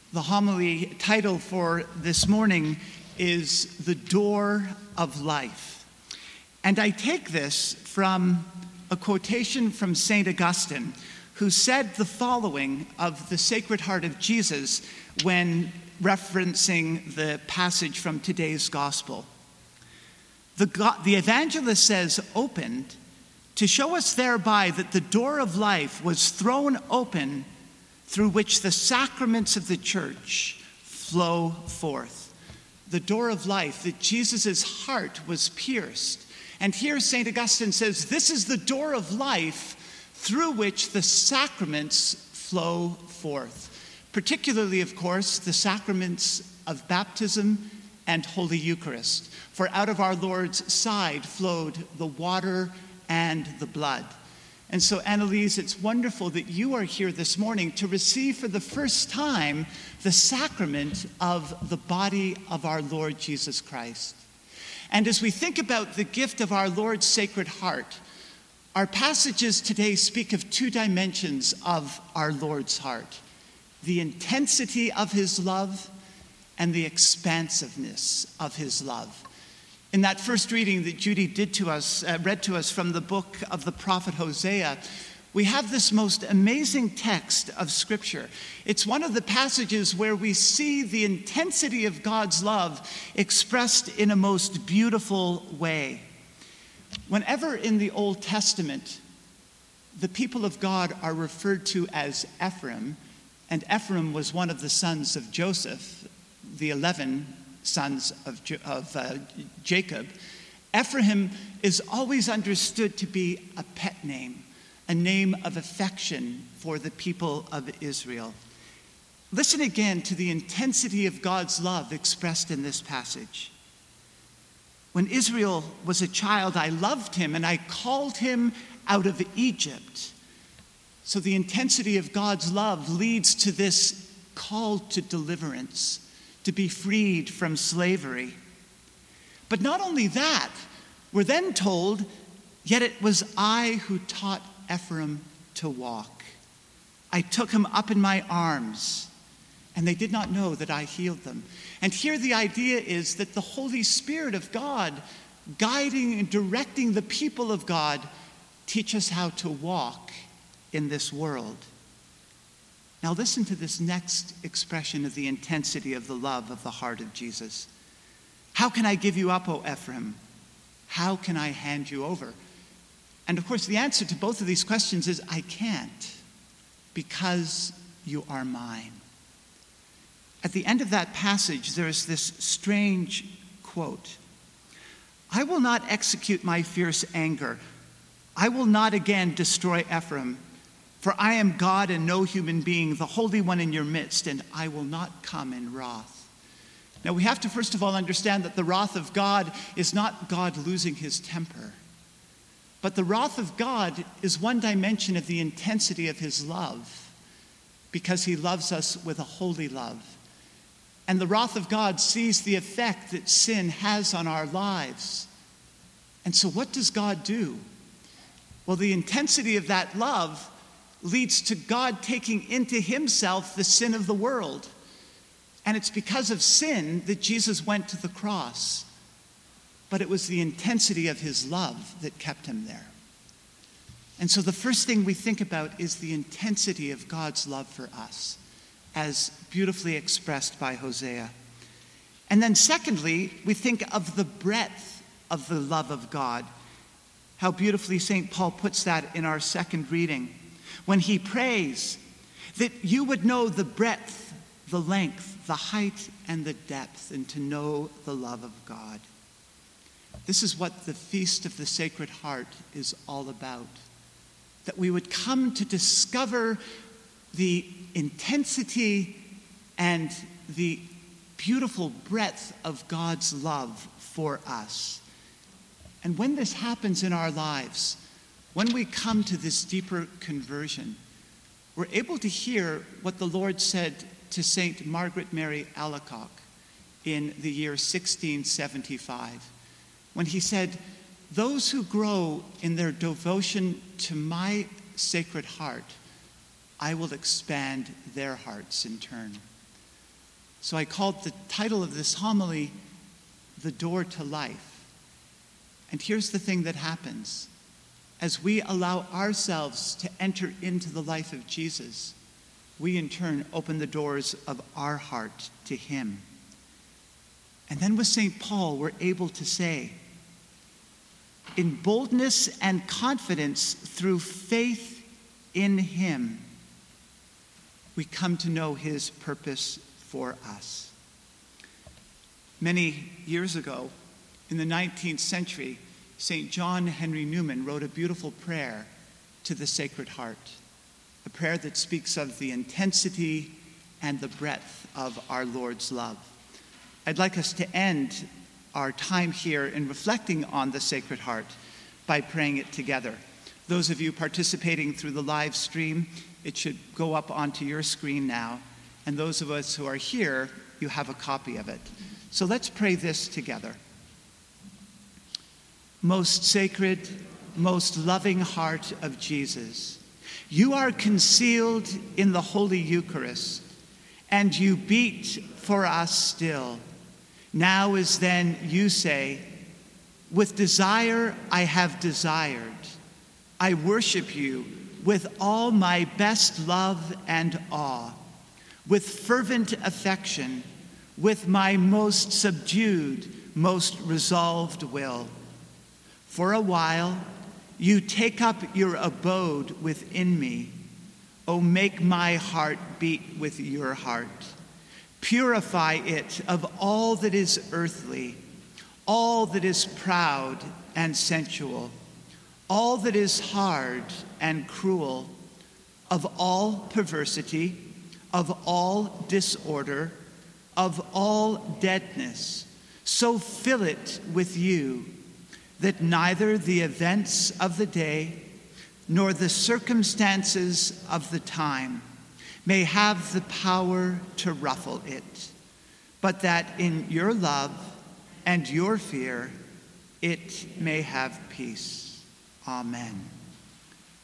The homily title for this morning is The Door of Life. And I take this from a quotation from St. Augustine, who said the following of the Sacred Heart of Jesus when referencing the passage from today's gospel. The evangelist says, "Opened, to show us thereby that the door of life was thrown open, through which the sacraments of the church flow forth." The door of life, that Jesus' heart was pierced. And here St. Augustine says, this is the door of life through which the sacraments flow forth. Particularly, of course, the sacraments of baptism and Holy Eucharist. For out of our Lord's side flowed the water and the blood. And so, Annalise, it's wonderful that you are here this morning to receive for the first time the sacrament of the body of our Lord Jesus Christ. And as we think about the gift of our Lord's Sacred Heart, our passages today speak of two dimensions of our Lord's heart: the intensity of his love and the expansiveness of his love. In that first reading that Judy read to us from the book of the prophet Hosea, we have this most amazing text of Scripture. It's one of the passages where we see the intensity of God's love expressed in a most beautiful way. Whenever in the Old Testament the people of God are referred to as Ephraim, and Ephraim was one of the sons of Joseph, the 11 sons of Jacob, Ephraim is always understood to be a pet name, a name of affection for the people of Israel. Listen again to the intensity of God's love expressed in this passage. "When Israel was a child, I loved him, and I called him out of Egypt." So the intensity of God's love leads to this call to deliverance, to be freed from slavery. But not only that, we're then told, "Yet it was I who taught Ephraim to walk. I took him up in my arms, and they did not know that I healed them." And here the idea is that the Holy Spirit of God, guiding and directing the people of God, teach us how to walk in this world. Now listen to this next expression of the intensity of the love of the heart of Jesus. "How can I give you up, O Ephraim? How can I hand you over?" And of course, the answer to both of these questions is, I can't, because you are mine. At the end of that passage, there is this strange quote: "I will not execute my fierce anger. I will not again destroy Ephraim. For I am God and no human being, the Holy One in your midst, and I will not come in wrath." Now we have to first of all understand that the wrath of God is not God losing his temper. But the wrath of God is one dimension of the intensity of his love, because he loves us with a holy love. And the wrath of God sees the effect that sin has on our lives. And so what does God do? Well, the intensity of that love leads to God taking into himself the sin of the world. And it's because of sin that Jesus went to the cross. But it was the intensity of his love that kept him there. And so the first thing we think about is the intensity of God's love for us, as beautifully expressed by Hosea. And then secondly, we think of the breadth of the love of God. How beautifully St. Paul puts that in our second reading, when he prays that you would know the breadth, the length, the height, and the depth, and to know the love of God. This is what the Feast of the Sacred Heart is all about. That we would come to discover the intensity and the beautiful breadth of God's love for us. And when this happens in our lives, when we come to this deeper conversion, we're able to hear what the Lord said to St. Margaret Mary Alacoque in the year 1675, when he said, "Those who grow in their devotion to my Sacred Heart, I will expand their hearts in turn." So I called the title of this homily, The Door to Life. And here's the thing that happens. As we allow ourselves to enter into the life of Jesus, we in turn open the doors of our heart to him. And then with St. Paul, we're able to say, in boldness and confidence through faith in him, we come to know his purpose for us. Many years ago, in the 19th century, St. John Henry Newman wrote a beautiful prayer to the Sacred Heart, a prayer that speaks of the intensity and the breadth of our Lord's love. I'd like us to end our time here in reflecting on the Sacred Heart by praying it together. Those of you participating through the live stream, it should go up onto your screen now. And those of us who are here, you have a copy of it. So let's pray this together. Most sacred, most loving heart of Jesus, you are concealed in the Holy Eucharist, and you beat for us still. Now as then you say, with desire I have desired. I worship you with all my best love and awe, with fervent affection, with my most subdued, most resolved will. For a while, you take up your abode within me. Oh, make my heart beat with your heart. Purify it of all that is earthly, all that is proud and sensual, all that is hard and cruel, of all perversity, of all disorder, of all deadness. So fill it with you, that neither the events of the day nor the circumstances of the time may have the power to ruffle it, but that in your love and your fear it may have peace. Amen.